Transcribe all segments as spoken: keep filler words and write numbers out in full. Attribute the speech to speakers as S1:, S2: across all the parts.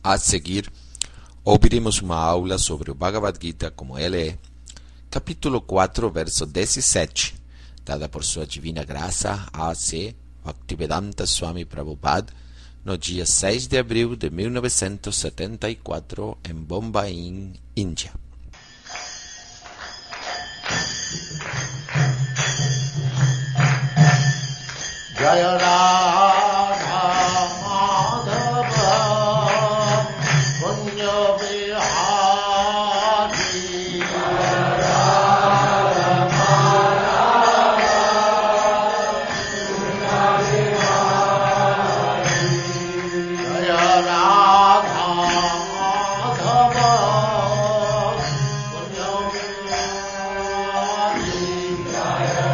S1: A seguir, ouviremos uma aula sobre o Bhagavad Gita como ele é, capítulo quatro, verso dezessete, dada por sua divina graça A C Bhaktivedanta Swami Prabhupada, no dia seis de abril de mil novecentos e setenta e quatro, em Bombay, Índia.
S2: Jaya Radha Madhava Punya Vihari Jaya Radha Madhava Punya Vihari Jaya Radha Madhava Punya Vihari Jaya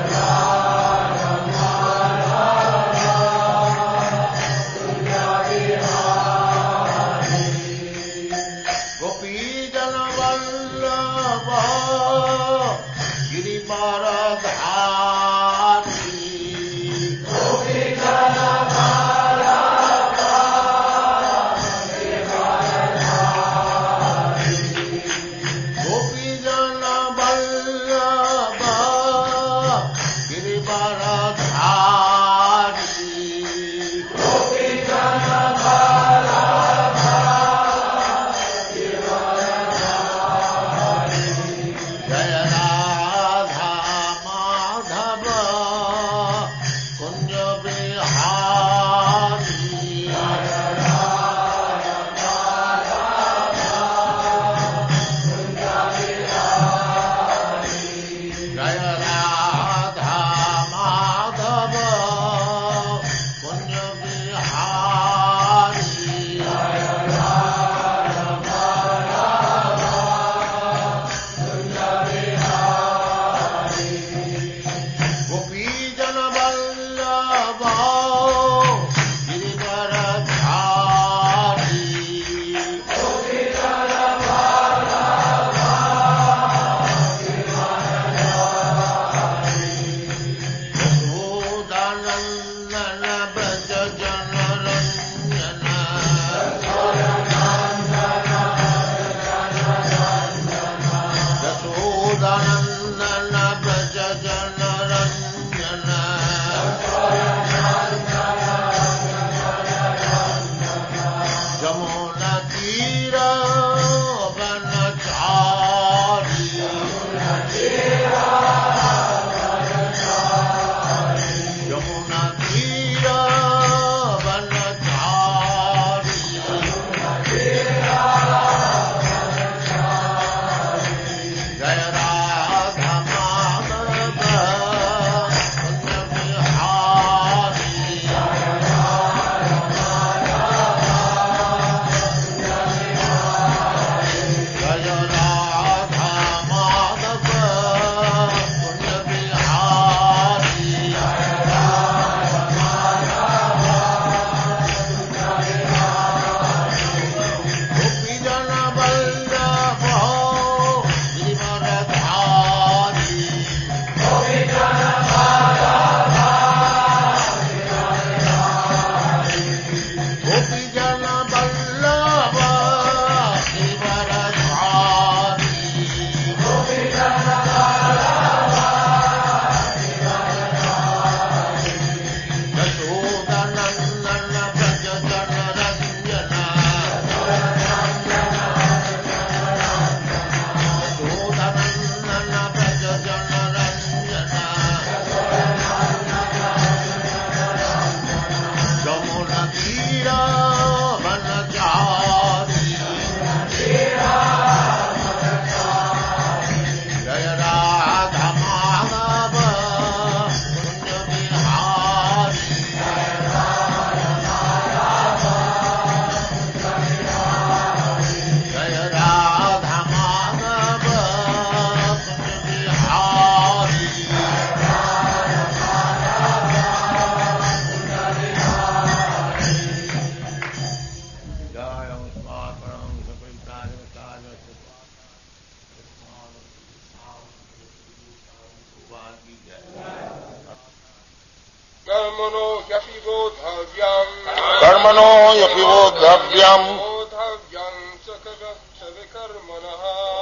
S3: कर्मणो ह्यपि बोद्धव्यम्
S2: कर्मणो ह्यपि बोद्धव्यम्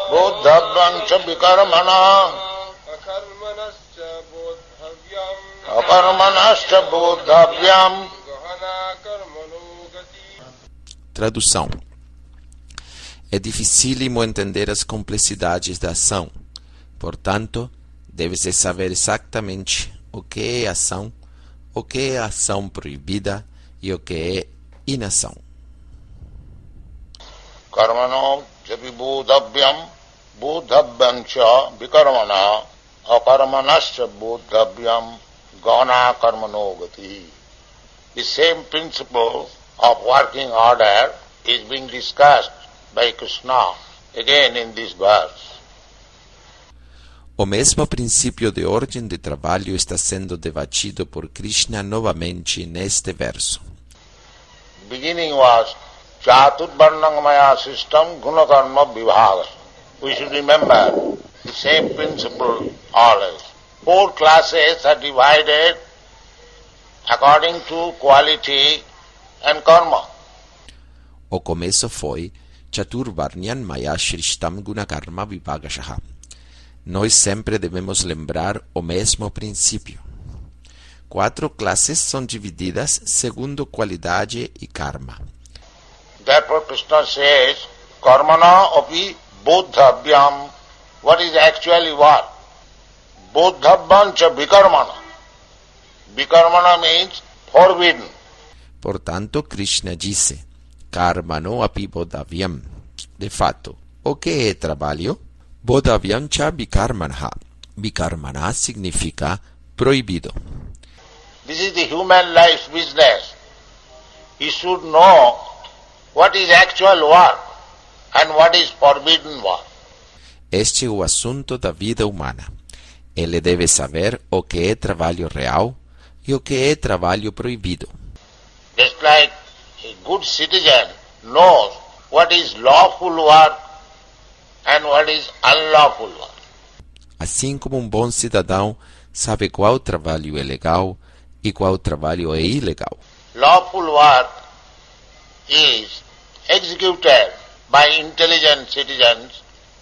S2: Bodhavyam cha vikarmana
S3: Akarmanascha bodhavyam
S2: akarmanascha bodhavyam.
S3: Gahana karmano gati.
S1: Tradução. É dificílimo entender as complexidades da ação. Portanto, deve-se saber exatamente o que é ação, o que é ação proibida e o que é inação.
S2: Karmano cha bodhavyam bodhavyam cha vikarmana akarmanascha bodhavyam gana karmano gati. The same principle of working order is being discussed by Krishna again in this verse.
S1: O mesmo princípio de ordem de trabalho está sendo debatido por Krishna novamente neste verso.
S2: Beginning was Chaturvarnang Maya system Gunakarma Vibhaga. We should remember the same principle always. Four classes are divided according to quality and karma.
S1: O começo foi Chaturvarnyan Maya Shrishtam Gunakarma Vibhagashaha. Nós sempre devemos lembrar o mesmo princípio. Quatro classes são divididas segundo qualidade e karma.
S2: Therefore Krishna says, Karmana api bodhavyam. What is actually what? Bodhavyam cha vikarmana. Vikarmana means forbidden.
S1: Portanto, Krishna disse, Karmano api bodhavyam. De fato, o que é trabalho? Bodhavyam cha vikarmanha. Vikarmana significa proibido.
S2: This is the human life's business. He should know what is actual work and what is forbidden work.
S1: Este é o assunto da vida humana. Ele deve saber o que é trabalho real e o que é trabalho proibido.
S2: Just like a good citizen knows what is lawful work and what is unlawful work.
S1: Assim como um bom cidadão sabe qual trabalho é legal e qual trabalho é ilegal.
S2: Lawful work is executed by intelligent citizens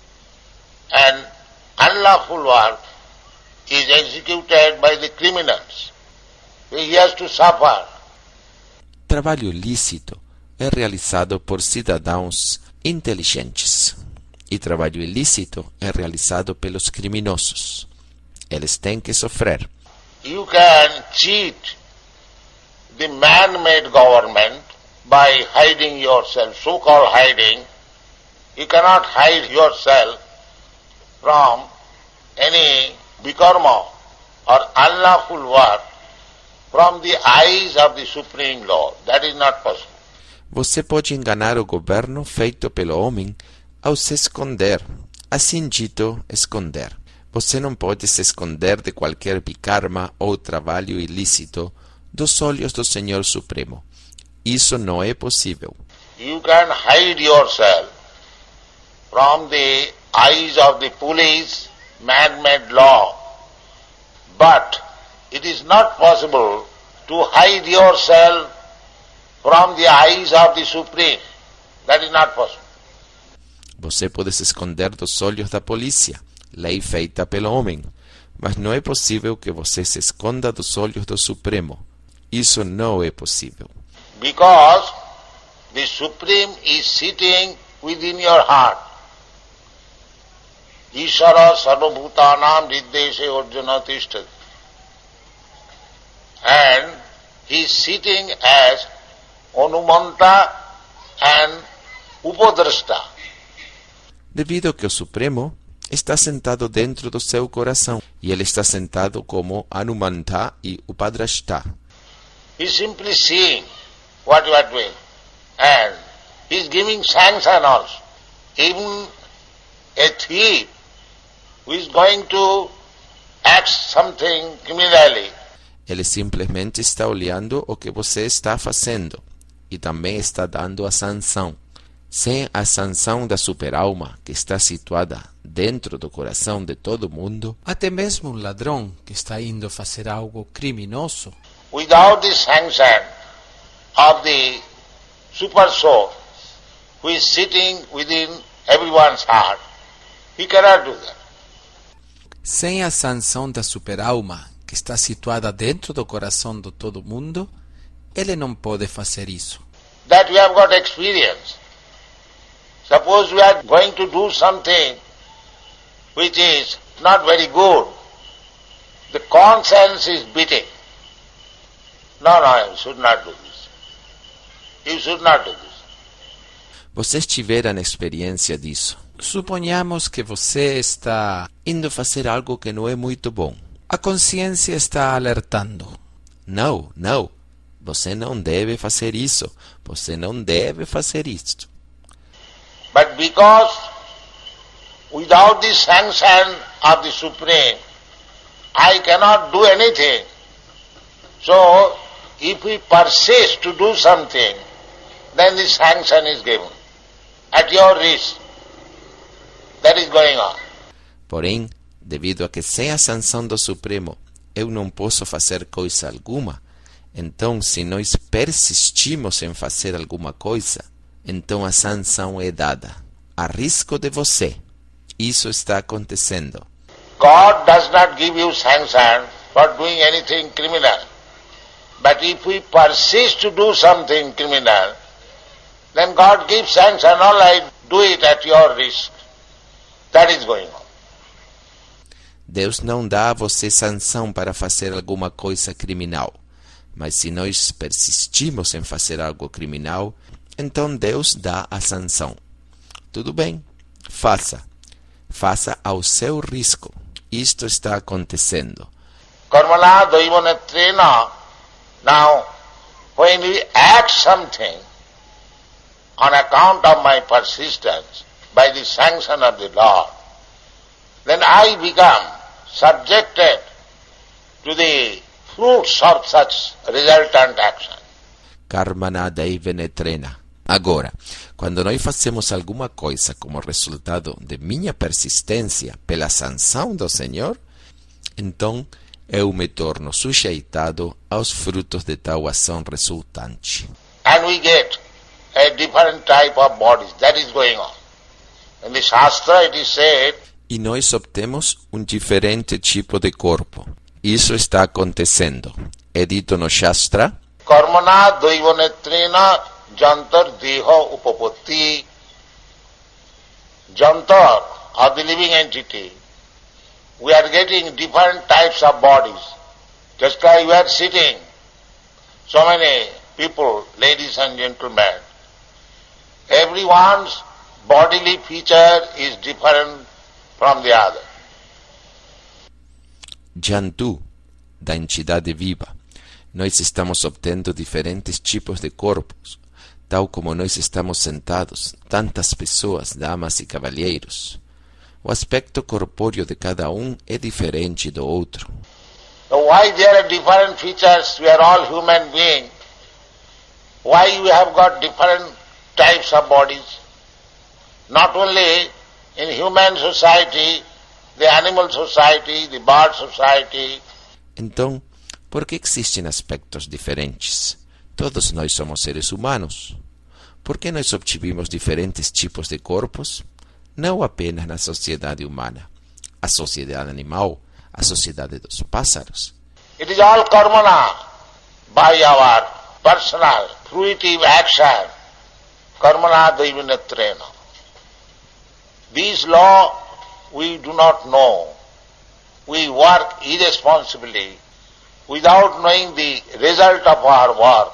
S2: and unlawful work is executed by the criminals. He has to suffer.
S1: Trabalho lícito é realizado por cidadãos inteligentes e trabalho ilícito é realizado pelos criminosos. Eles têm que sofrer.
S2: You can cheat the man-made government by hiding yourself, so-called hiding. You cannot hide yourself from any bikarma or unlawful work from the eyes of the Supreme Lord. That is not possible.
S1: Você pode enganar o governo feito pelo homem ao se esconder. Assim dito, esconder. Você não pode se esconder de qualquer bikarma ou trabalho ilícito dos olhos do Senhor Supremo. Isso não é possível.
S2: You can hide yourself from the eyes of the police, man-made law, but it is not possible to hide yourself from the eyes of the Supreme. That is not possible.
S1: Você pode se esconder dos olhos da polícia, lei feita pelo homem, mas não é possível que você se esconda dos olhos do Supremo. Isso não é possível.
S2: Because the Supreme is sitting within your heart. Ishara sarvabhutanam riddeshe arjuna tishtati. And he is sitting as Anumanta and Upadrashta.
S1: Devido a que o Supremo está sentado dentro do seu coração, e ele está sentado como Anumanta e Upadrashta.
S2: He is simply seeing what you are doing, and he is giving sanction also. Even a thief who is going to act something criminally,
S1: ele simplesmente está olhando o que você está fazendo e também está dando a sanção. Sem a sanção da super-alma que está situada dentro do coração de todo mundo,
S4: até mesmo um ladrão que está indo fazer algo criminoso,
S2: without the sanction of the super soul who is sitting within everyone's heart, He cannot do that.
S4: Sem a sanção da superalma, que está situada dentro do coração de todo mundo, ele não pode fazer isso.
S2: That we have got experience. Suppose we are going to do something which is not very good. The conscience is beating. No, no, you should not do this. You should not do this.
S1: Vocês tiveram experiência disso.
S4: Suponhamos que você está indo fazer algo que não é muito bom. A consciência está alertando.
S1: Não, não. Você não deve fazer isso. Você não deve fazer isto.
S2: But because without the sanction of the Supreme, I cannot do anything. So, if we persist to do something, then the sanction is given. At your risk. That is going on.
S1: Porém, devido a que sem a sanção do Supremo eu não posso fazer coisa alguma, então se nós persistimos em fazer alguma coisa, então a sanção é dada. A risco de você. Isso está acontecendo.
S2: God does not give you sanction for doing anything criminal. But if we persist to do something criminal, then God gives sanction, all right, do it at your risk. That is going on.
S1: Deus não dá a você sanção para fazer alguma coisa criminal. Mas se nós persistimos em fazer algo criminal, então Deus dá a sanção. Tudo bem, faça. Faça ao seu risco. Isto está acontecendo.
S2: Karmana daivanetrena. Now, when we act something on account of my persistence, by the sanction of the Lord, then I become subjected to the fruits of such resultant action.
S1: Karmana daivanetrena. Agora, quando nós fazemos alguma coisa como resultado de minha persistência pela sanção do Senhor, então eu me torno sujeitado aos frutos de tal ação resultante.
S2: And we get a different type of bodies. That is going on. In the Shastra it is said,
S1: e nós obtemos um diferente tipo de corpo. Isso está acontecendo. É dito no Shastra,
S2: Karmana daivanetrena jantar deha upapatti. Jantar, of the living entity, we are getting different types of bodies. Just like we are sitting, so many people, ladies and gentlemen, everyone's bodily feature is different from the other.
S1: Jantu, da entidade viva. Nós estamos obtendo diferentes tipos de corpos, tal como nós estamos sentados, tantas pessoas, damas e cavalheiros. O aspecto corpóreo de cada um é diferente do outro.
S2: So why there are different features? We are all human beings. Why we have got different types of bodies? Not only in human society, the animal society, the bird society.
S1: Então, por que existem aspectos diferentes? Todos nós somos seres humanos. Por que nós obtivemos diferentes tipos de corpos? Não apenas na sociedade humana, a sociedade animal, a sociedade dos pássaros.
S2: It is all karmana by our personal fruitive action. Karmana daivanetrena. This law we do not know. We work irresponsibly without knowing the result of our work.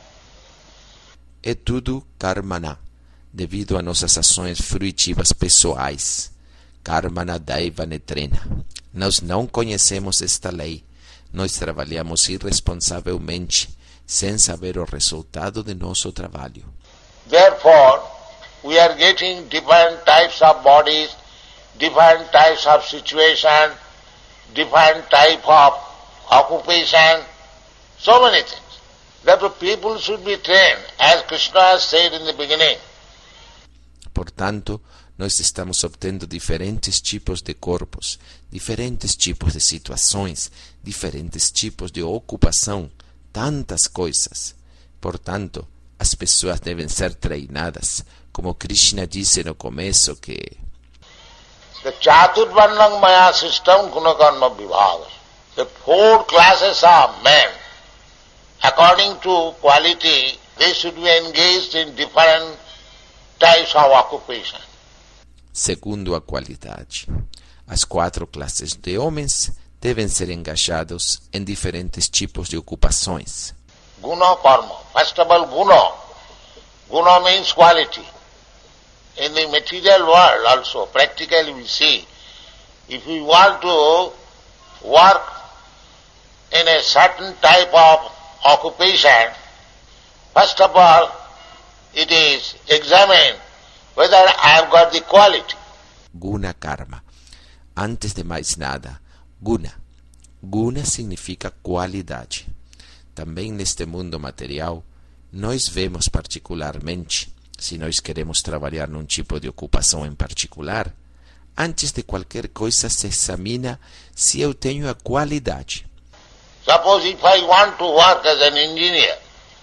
S1: É tudo karmana, devido a nossas ações fruitivas pessoais. Karmana daivanetrena. Nós não conhecemos esta lei. Nós trabalhamos irresponsavelmente, sem saber o resultado de nosso trabalho.
S2: Therefore, we are getting different types of bodies, different types of situation, different type of occupation, so many things. Therefore, people should be trained, as Krishna has said in the beginning.
S1: Portanto, nós estamos obtendo diferentes tipos de corpos, diferentes tipos de situações, diferentes tipos de ocupação, tantas coisas. Portanto, as pessoas devem ser treinadas, como Krishna disse no começo que
S2: The Chaturvarnam Maya system Gunakarma Vibhaga. The four classes of men, according to quality, they should be engaged in different types of occupation.
S1: Segundo a qualidade, as quatro classes de homens devem ser engajados em diferentes tipos de ocupações.
S2: Guna karma. First of all, guna. Guna means quality. In the material world also, practically we see, if we want to work in a certain type of occupation, first of all, it is examined whether I have got the quality.
S1: Guna karma. Antes de mais nada, guna. Guna significa qualidade. Também neste mundo material, nós vemos particularmente, se nós queremos trabalhar num tipo de ocupação em particular, antes de qualquer coisa se examina se eu tenho a qualidade.
S2: Suppose if I want to work as an engineer,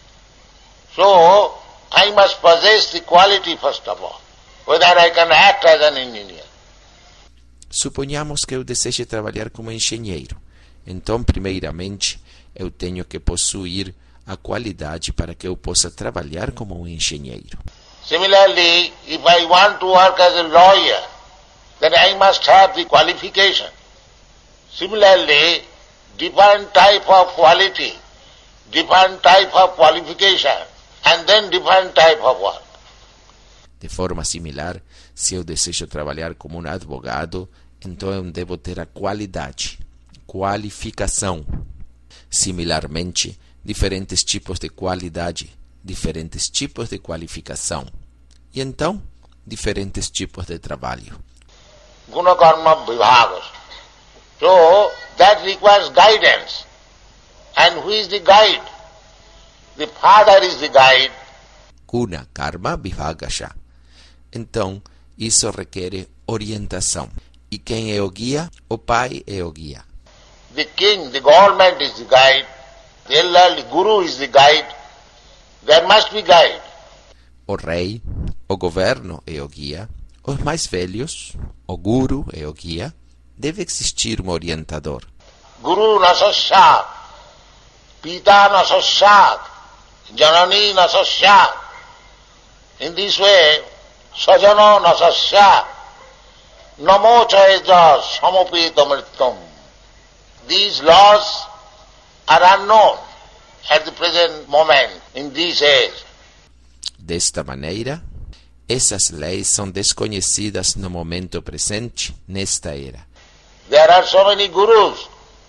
S2: so I must possess the quality first of all, whether I can act as an engineer.
S1: Suponhamos que eu deseje trabalhar como engenheiro. Então, primeiramente, eu tenho que possuir a qualidade para que eu possa trabalhar como um engenheiro.
S2: Similarly, if I want to work as a lawyer, then I must have the qualification. Similarly, different type of quality, different type of qualification, and then different type of work.
S1: De forma similar, se eu desejo trabalhar como um advogado, então eu devo ter a qualidade, qualificação. Similarmente, diferentes tipos de qualidade, diferentes tipos de qualificação. E então, diferentes tipos de trabalho.
S2: Guna karma vibhagas. So, that requires guidance. And who is the guide? The father is the guide.
S1: Guna karma vibhagasha. Então, isso requer orientação. E quem é o guia? O pai é o guia.
S2: The king, the government is the guide. The elderly guru is the guide. There must be guide.
S1: O rei, o governo é o guia. Os mais velhos, o guru é o guia. Deve existir um orientador.
S2: Guru nasasyak, pita nasasyak, janani nasasyak. In this way, sajano nasasyak, namo chayaja samopita mrityam. These laws are unknown at the present moment, in this age.
S1: Desta maneira, essas leis são desconhecidas no momento presente, nesta era.
S2: There are so many gurus,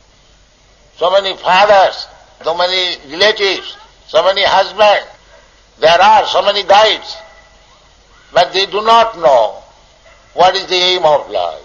S2: so many fathers, so many relatives, so many husbands. There are so many guides, but they do not know what is the aim of life.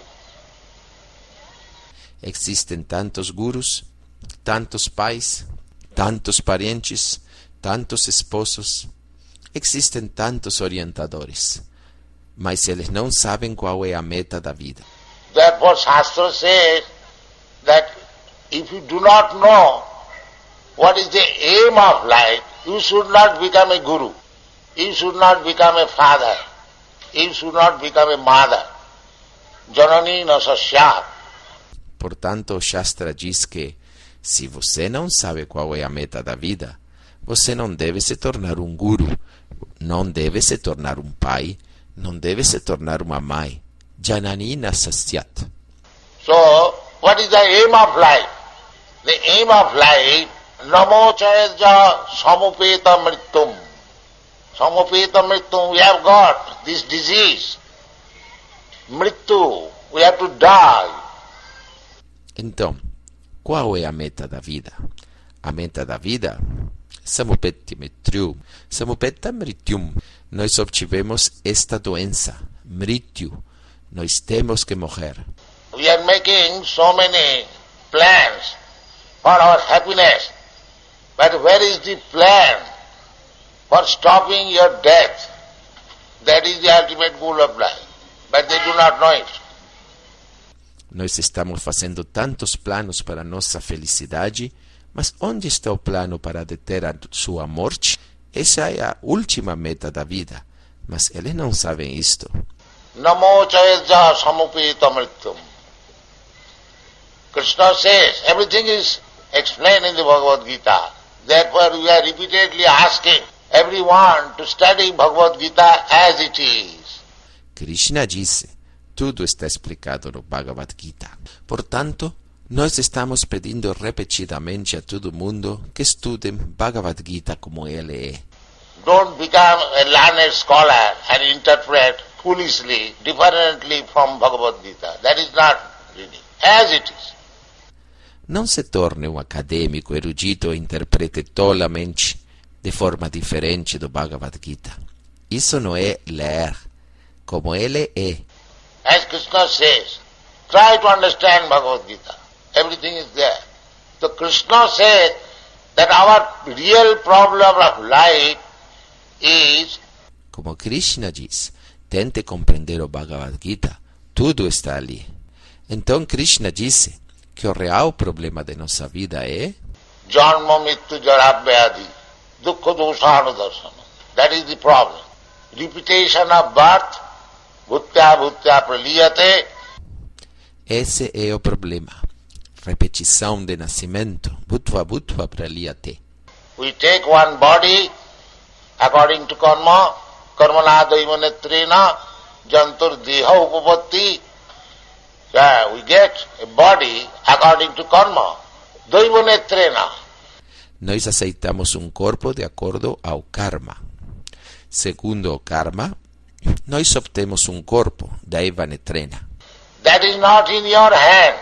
S1: Existem tantos gurus, tantos pais, tantos parentes, tantos esposos. Existem tantos orientadores, mas eles não sabem qual é a meta da vida.
S2: Therefore Shastra says that if you do not know what is the aim of life, you should not become a guru, you should not become a father, you should not become a mother. Janani nasasyak.
S1: Portanto, o Shastra diz que, se você não sabe qual é a meta da vida, você não deve se tornar um guru, não deve se tornar um pai, não deve se tornar uma mãe. Janani nasasyat.
S2: So, what is the aim of life? The aim of life, namo chayaja samupeta mrityum. Samupeta mrityum, we have got this disease. Mrityu, we have to die.
S1: Então, qual é a meta da vida? A meta da vida, samupeti mrityum, samupeta mrityum. Nós obtivemos esta doença, mrityu. Nós temos que morrer.
S2: We are making so many plans for our happiness, but where is the plan for stopping your death? That is the ultimate goal of life, but they do not know it.
S1: Nós estamos fazendo tantos planos para nossa felicidade, mas onde está o plano para deter a sua morte? Essa é a última meta da vida, mas eles não sabem isto.
S2: Namo Chayaja Samupita Mrityum. Krishna says, everything is explained in the Bhagavad Gita. Therefore we are repeatedly asking everyone to study Bhagavad Gita as it is.
S1: Krishna disse, tudo está explicado no Bhagavad Gita. Portanto, nós estamos pedindo repetidamente a todo mundo que estudem Bhagavad Gita como ele é.
S2: Don't become a learned scholar and interpret foolishly, differently from Bhagavad Gita. That is not reading. As it is.
S1: Não se torne um acadêmico erudito e interprete tolamente de forma diferente do Bhagavad Gita. Isso não é ler, como ele é.
S2: As Krishna says, try to understand Bhagavad Gita. Everything is there. So Krishna said that our real problem of life is...
S1: Como Krishna diz, tente compreender o Bhagavad Gita. Tudo está ali. Então Krishna disse que o real problema de nossa vida é
S2: Janma Mittu Jara Vyadhi Dukkha Doshana Darsana. That is the problem. Repetition of birth, bhutya bhutya praliyate.
S1: Esse é o problema. Repetição de nascimento, bhutva bhutva praliyate.
S2: We take one body according to karma, karmana daiva netrena, jantur deha upapatti. Yeah, we get a body according to karma, daiva netrena.
S1: Nós aceitamos um corpo de acordo ao karma. Segundo o karma, nós obtemos um corpo, daiva netrena.
S2: That is not in your hand.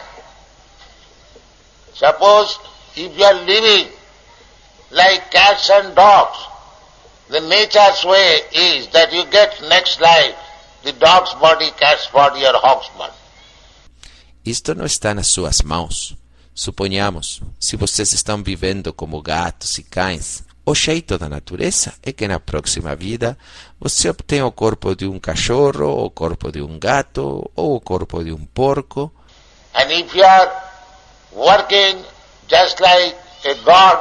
S2: Suppose if you are living like cats and dogs, the nature's way is that you get next life the dog's body, cat's body or hog's body.
S1: Isto não está nas suas mãos. Suponhamos, se vocês estão vivendo como gatos e cães, o jeito da natureza é que na próxima vida você obtém o corpo de um cachorro, o corpo de um gato, ou o corpo de um porco.
S2: And if you are working just like a god,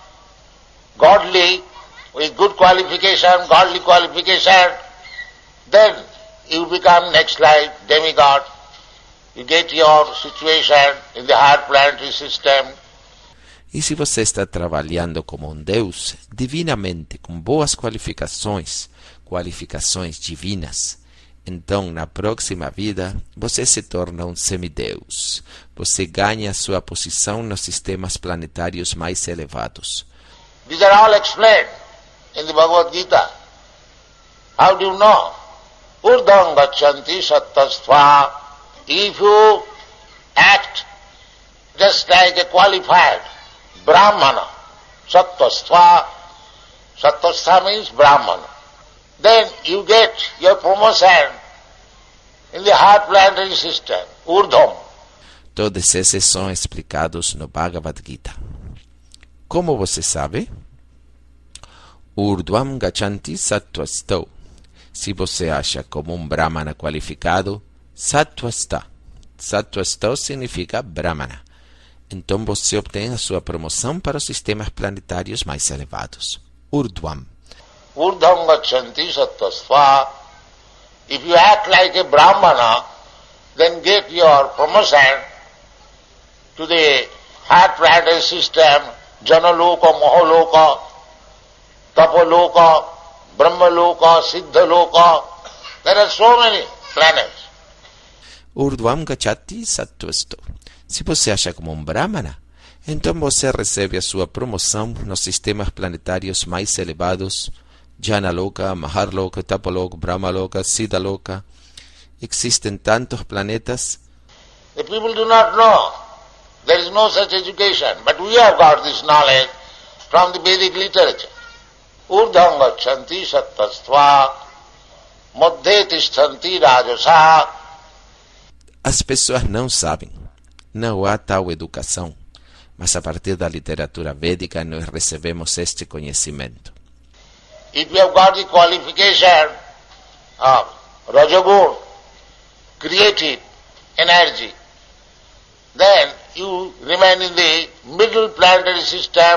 S2: godly, with good qualification, godly qualification, then you become next life demigod. You get your situation in the higher planetary system.
S1: E se você está trabalhando como um Deus, divinamente, com boas qualificações, qualificações divinas, então na próxima vida você se torna um semideus. Você ganha sua posição nos sistemas planetários mais elevados.
S2: These are all explained in the Bhagavad Gita. How do you know? Urdham gachanti sattvastva. If you act just like a qualified Brahmana, sattvastva, sattvastva means Brahmana, then you get your promotion in the higher planetary system, Urdham.
S1: Todos esses são explicados no Bhagavad Gita. Como você sabe? Urdhvam gachanti sattvastau. Se você acha como um Brahmana qualificado, sattvasta. Sattvasta significa Brahmana. Então você obtém a sua promoção para os sistemas planetários mais elevados. Urdhvam.
S2: Urdhvam gachanti sattvastva. If you act like a Brahmana, then get your promotion to the higher planetary system, Janaloka, Mahaloka, Tapaloka, Brahmaloka, Siddhaloka. There are so many planets.
S1: Urdhvam gacchati sattvasto. Se você acha como um Brahmana, então você recebe a sua promoção nos sistemas planetários mais elevados, Janaloka, Maharloka, Tapaloka, Brahmaloka, Siddhaloka. Existem tantos planetas.
S2: The people do not know. There is no such education. But we have got this knowledge from the Vedic literature. Urdhvam gachanti sattvastva, madhye tishtanti rajasa.
S1: As pessoas não sabem. Não há tal educação. Mas a partir da literatura védica nós recebemos este conhecimento.
S2: If you have got the qualification of Rajagun, creative energy, then you remain in the middle planetary system,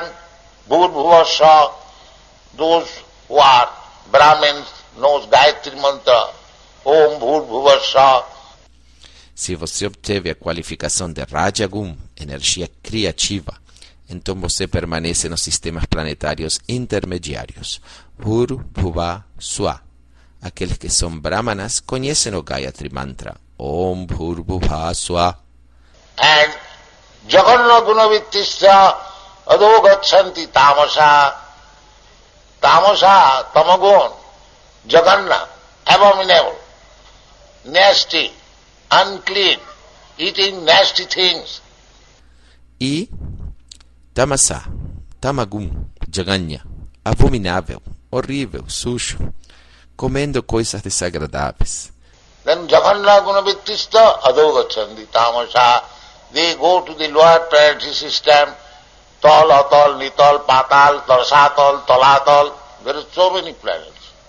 S2: Bhur-Bhuvasya, those who are Brahmins, knows Gayatri Mantra, Om Bhur-Bhuvasya.
S1: Se você obteve a qualificação de Rajagum, energia criativa, então você permanece nos sistemas planetários intermediários. Bhur, Bhuva, Swa. Aqueles que são brahmanas conhecem o Gayatri Mantra. Om Bhur, Bhuva, Swa.
S2: And Jaganna Gunavittisya Adho Gachanti Tamasa. Tamasa, Tamagun. Jaganna, abominable, nasty, unclean, eating nasty things.
S1: E Tamasa, Tamagum, Jaganya, abominável, horrível, sujo, comendo coisas desagradáveis.
S2: Then Jaganna Gunavittisya Adho Gachanti Tamasa. They go to the lower planetary system, Tal, Atal, Nital, Patal, Tarsatal, Talatal. There are so many planets.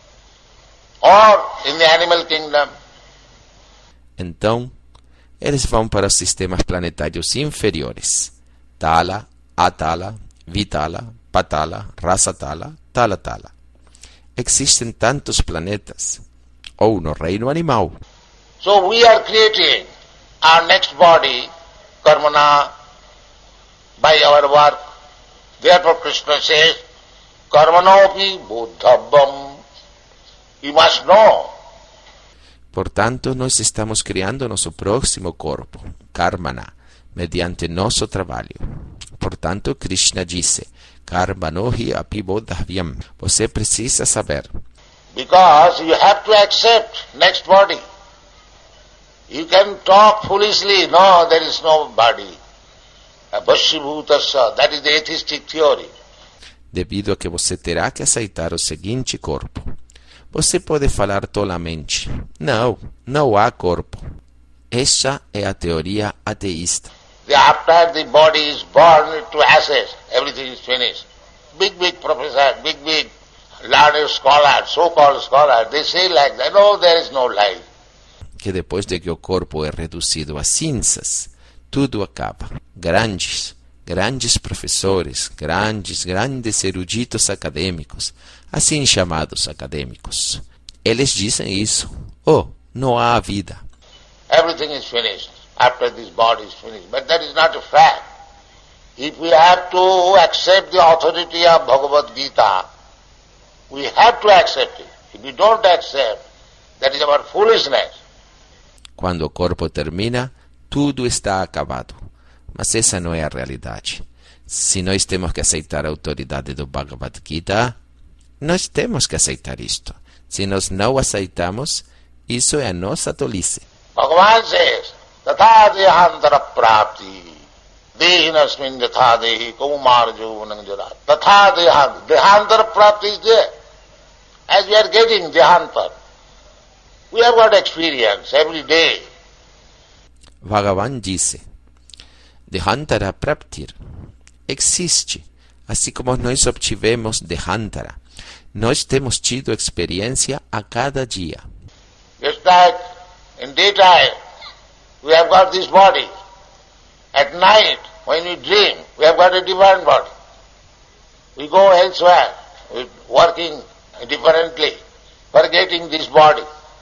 S2: Or in the animal kingdom.
S1: Então, eles vão para os sistemas planetários inferiores. Tala, Atala, Vitala, Patala, Rasatala, Talatala. Existem tantos planetas. Ou no reino animal.
S2: So we are creating our next body, karmana, by our work. Therefore Krishna says, karmanopi buddhabam. You must know.
S1: Portanto, nós estamos criando nosso próximo corpo, Karmana, mediante nosso trabalho. Portanto, Krishna disse, Karmanohi api bodhavyam. Você precisa saber.
S2: Because you have to accept next body. You can talk foolishly, no, there is no body. Abhashibhutasya, that is the atheistic theory.
S1: Devido a que você terá que aceitar o seguinte corpo. Você pode falar tolamente. Não, não há corpo. Essa é a teoria ateísta.
S2: After the body is born to ashes, everything is finished. Big, big professor, big, big learned scholars, so-called scholars, they say like that, no, there is no life.
S1: Que depois de que o corpo é reduzido a cinzas, tudo acaba. Grandes, grandes professores, grandes, grandes eruditos acadêmicos, assim chamados acadêmicos. Eles dizem isso. Oh, não há vida.
S2: Everything is finished after this body is finished. But that is not a fact. If we have to accept the authority of Bhagavad Gita, we have to accept it. If we don't accept, that is our foolishness.
S1: Quando o corpo termina, tudo está acabado. Mas essa não é a realidade. Se nós temos que aceitar a autoridade do Bhagavad Gita, nós temos que aceitar isto. Se nós não aceitamos, isso é a nossa tolice.
S2: Bhagavan says, Tatha dehantara prapti, dehinasmin yatha dehi kaumarjo nangjara. Tatha dehantara, dehantara prapti is there. As we are getting dehantara, we have got experience every day.
S1: Bhagavan disse, Dehantara Praptir existe, assim como nós obtivemos Dehantara. Nós temos tido experiência a cada dia.
S2: Just like in daytime, we have got this body. At night, when we dream, we have got a different body. We go elsewhere, we're working differently, forgetting this body.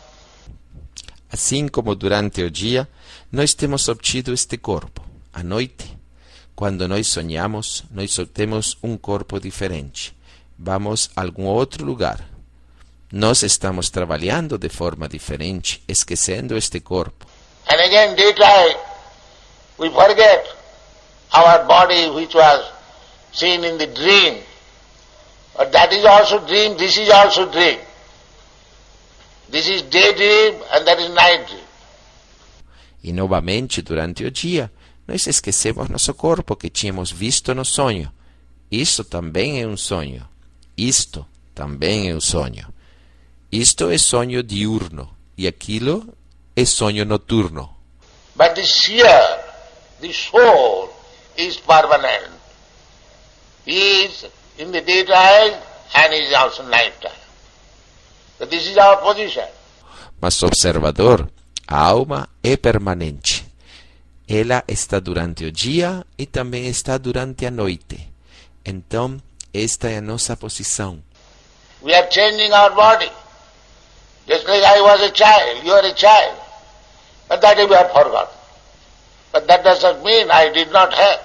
S1: Assim como durante o dia, nós temos obtido este corpo. À noite, quando nós sonhamos, nós temos um corpo diferente. Vamos a algum outro lugar. Nós estamos trabalhando de forma diferente, esquecendo este corpo.
S2: And again, daytime, we forget our body which was seen in the dream. But that is also dream, this is also dream. This is day dream and that is night dream.
S1: E novamente, durante o dia, nós esquecemos nosso corpo que tínhamos visto no sonho. Isto também é um sonho. Isto também é um sonho. Isto é sonho diurno e aquilo é sonho noturno.
S2: But the seer, the soul, is permanent. He is in the daytime and he is also nighttime. So this is our position.
S1: Mas observador, a alma é permanente. Ela está durante o dia e também está durante a noite. Então, esta é a nossa posição.
S2: We are changing our body. Just like I was a child, you are a child. But that you have forgotten. But that doesn't mean I did not have.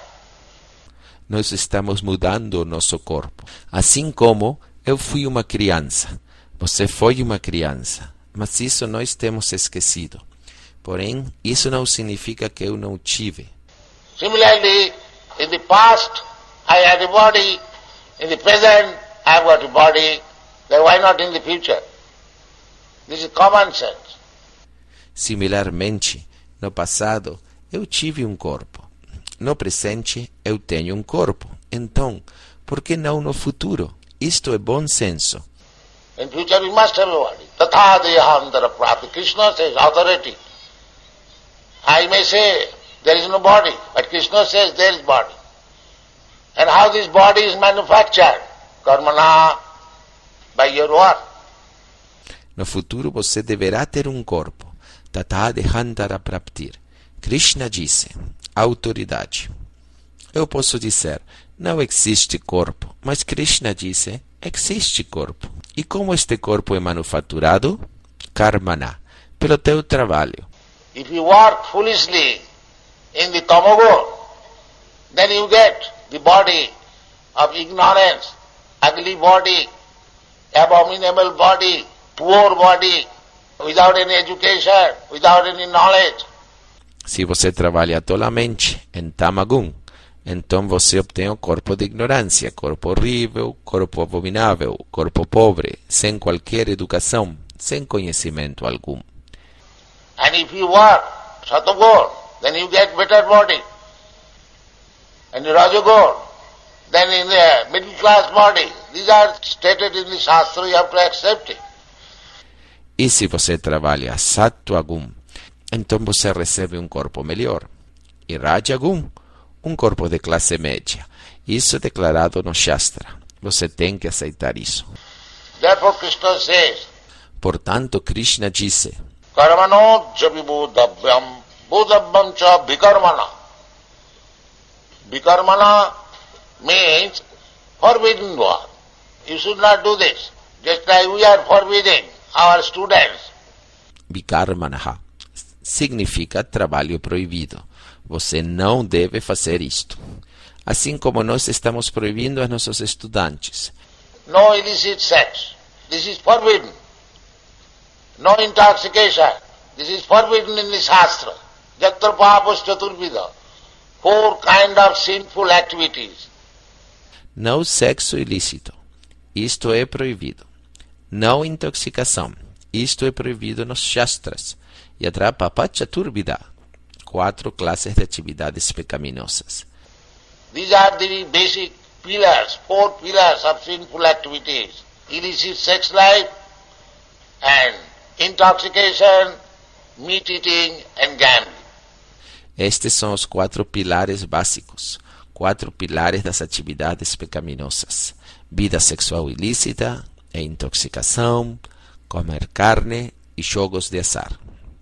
S1: Nós estamos mudando o nosso corpo. Assim como eu fui uma criança, você foi uma criança, mas isso nós temos esquecido. Porém, isso não significa que eu não tive.
S2: Similarly, in the past I had a body, in the present I have got a body, then why not in the future? This is common sense.
S1: Similarmente, no passado eu tive um corpo. No presente eu tenho um corpo. Então, por que não no futuro? Isto é bom senso.
S2: In future we must have a body. Tatha dehantara prapti. Krishna says authority. I may say there is no body, but Krishna says there is body. And how this body is manufactured? Karmana, by your work.
S1: No futuro você deverá ter um corpo. Tatha dehantara praptir. Krishna disse, autoridade. Eu posso dizer, não existe corpo, mas Krishna disse, existe corpo. E como este corpo é manufaturado? Karmana, pelo teu trabalho.
S2: If you work foolishly in the tamagun, then you get the body of ignorance, ugly body, abominable body, poor body, without any education, without any knowledge.
S1: Se você trabalha tolamente em Tamagun, então você obtém o corpo de ignorância, corpo horrível, corpo abominável, corpo pobre, sem qualquer educação, sem conhecimento algum.
S2: And if you work Satagun, then you get better body. And Rajagun, then in the middle class body. These are stated in the Shastra, you have to accept it.
S1: E se você trabalha Sattvagun, então você recebe um corpo melhor. E Rajagun, um corpo de classe média. Isso é declarado no Shastra. Você tem que aceitar isso.
S2: Therefore Krishna says,
S1: portanto, Krishna disse,
S2: Karmano jabibudabhyam budabhyam cha vikarmana. Vikarmana means forbidden work. You should not do this. Just like we are forbidding our students.
S1: Vikarmana significa trabalho proibido. Você não deve fazer isto. Assim como nós estamos proibindo a nossos estudantes.
S2: No illicit sex. This is forbidden. No intoxication. This is forbidden in the Shastra. Jatra papas chaturvida. Four kind of sinful activities.
S1: Não sexo ilícito. Isto é proibido. Não intoxicação. Isto é proibido nos Shastras. Yatra papa chaturvida. Quatro classes de atividades pecaminosas.
S2: These are the basic pillars, four pillars of sinful activities. Illicit sex life and intoxication, meat eating and gambling.
S1: Estes são os quatro pilares básicos, quatro pilares das atividades pecaminosas. Vida sexual ilícita e intoxicação, comer carne e jogos de azar.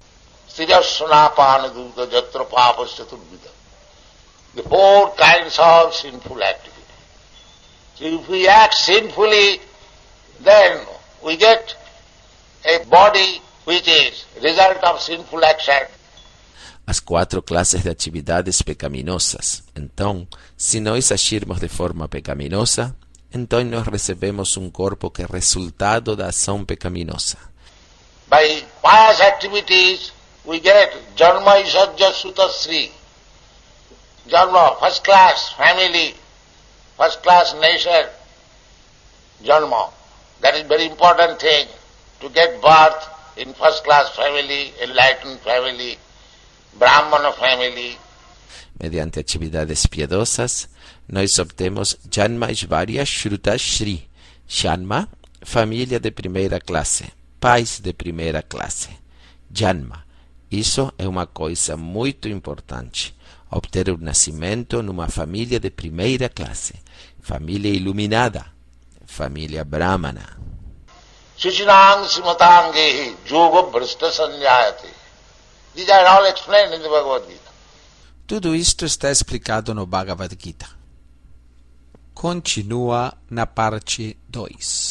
S2: The four kinds of sinful activity. So if we act sinfully, then we get a body which is result of sinful action.
S1: As quatro classes de atividades pecaminosas. Então, se nós agirmos de forma pecaminosa, então nós recebemos um corpo que é resultado da ação pecaminosa.
S2: By pious activities, we get Janma Isajja Sutta Sri. Janma, first class family, first class nation, Janma. That is very important thing, to get birth in first class family, enlightened family, Brahmana family.
S1: Mediante atividades piedosas, nós obtemos Janma Ishvarya Shruta Shri. Janma, família de primeira classe, pais de primeira classe. Janma, isso é uma coisa muito importante. Obter o nascimento numa família de primeira classe, família iluminada, família brahmana.
S2: Suchinang simatangehi yoga brishta sanyayate. These are all explained in the Bhagavad Gita.
S4: Tudo isto está explicado no Bhagavad Gita. Continua na parte dois.